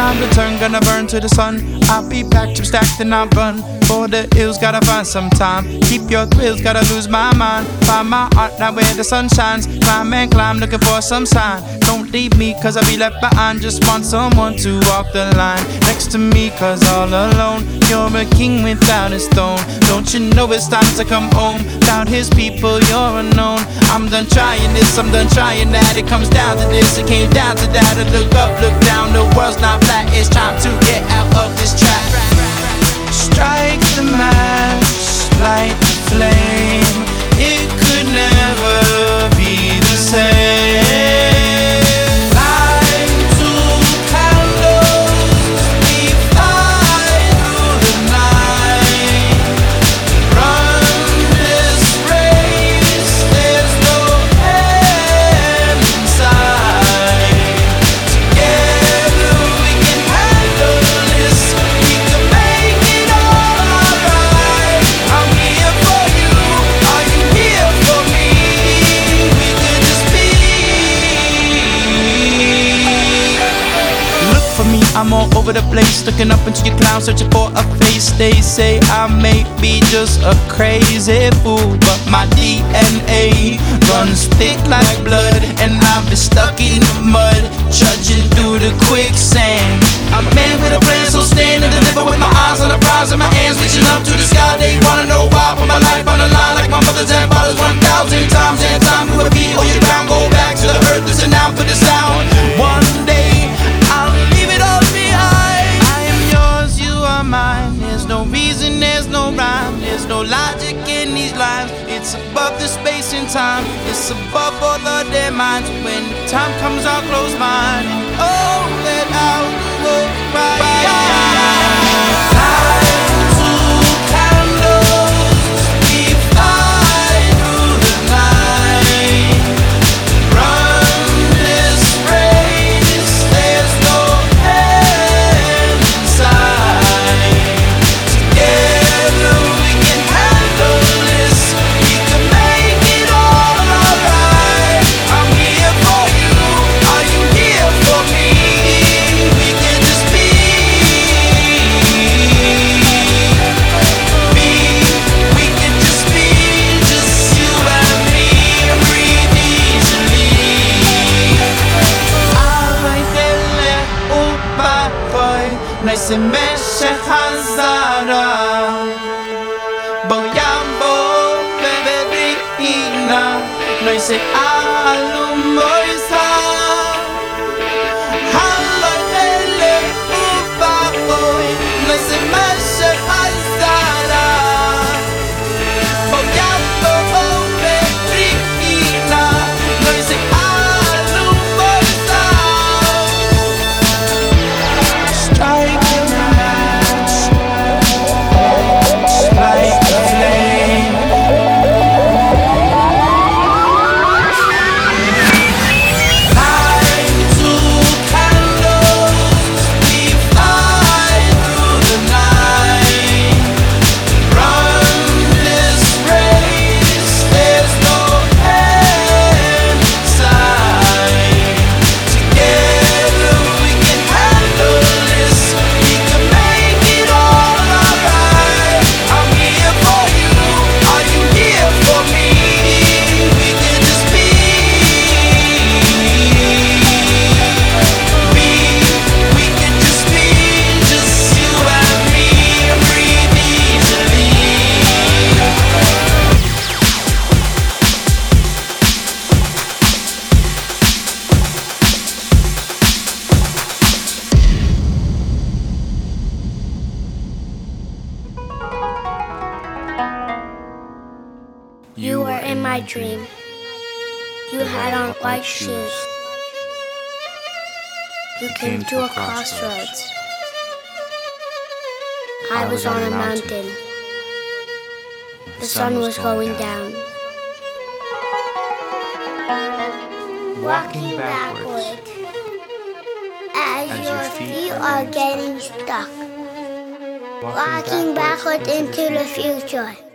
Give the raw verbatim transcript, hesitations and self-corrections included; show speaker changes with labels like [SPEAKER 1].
[SPEAKER 1] I return, gonna burn to the sun. I'll be back to stack, then I'll run for the hills, gotta find some time. Keep your thrills, gotta lose my mind. Find my art now where the sun shines. Climb and climb, looking for some sign. Don't leave me, cause I'll be left behind. Just want someone to walk the line next to me, cause all alone you're a king without his throne. Don't you know it's time to come home? Without his people, you're unknown. I'm done trying this, I'm done trying that. It comes down to this, it came down to that. I look up, look down, the world's not flat. It's time to get out of this trap. Strike the match, light the flame. It could never be the same. Light two candles, we fly through the night. Run this race, there's no end in sight. Together we can handle this. We can make it all alright. I'm here for you, are you here for me? We could just be. Look for me, I'm all over the place, looking up into your clouds, searching for a face. They say I may be just a crazy fool, but my D N A runs thick like blood, and I've been stuck in the mud, trudging through the quicksand. I'm a man with a plan, so stand and deliver with my eyes on the prize and my hands reaching up to the sky. They wanna know why I put my life on the line like my mother's and father's one thousand times. And time to repeat, or you down, go back to the earth, listen out for the sound. One day I'll leave it all behind. I am yours, you are mine. There's no reason, there's no rhyme, there's no logic in these lines. It's above the space and time, it's above all of their minds. When the time comes, I'll close mine and oh, let out the world cry. Light two candles, we fly through the night. Run this race, there's no end in sight. Together we can handle this. We can make it all alright. I'm here for you, are you here for me? We can just be. Be, we can just be, just you and me, and breathe easily. Arrange-le au bataille, naisement Hazara. Boyambo, Beverina, Noise Alumoisa. Arrange-le au bataille, naisement Hazara. Boyambo, Beverina, Noise Alumoisa. Strike a match, light the flame. Light two candles, we fly through the night. Run this race, there's no end in sight. Together we can handle this. We can make it all alright. I'm here for you, are you here for me? We can just be. Be, we can just be, just you and me, and breathe easily.
[SPEAKER 2] You were in my dream. You had on white shoes. You came to a crossroads. I was on a mountain. The sun was going down. Walking backward as your feet are getting stuck. Walking backward into the future.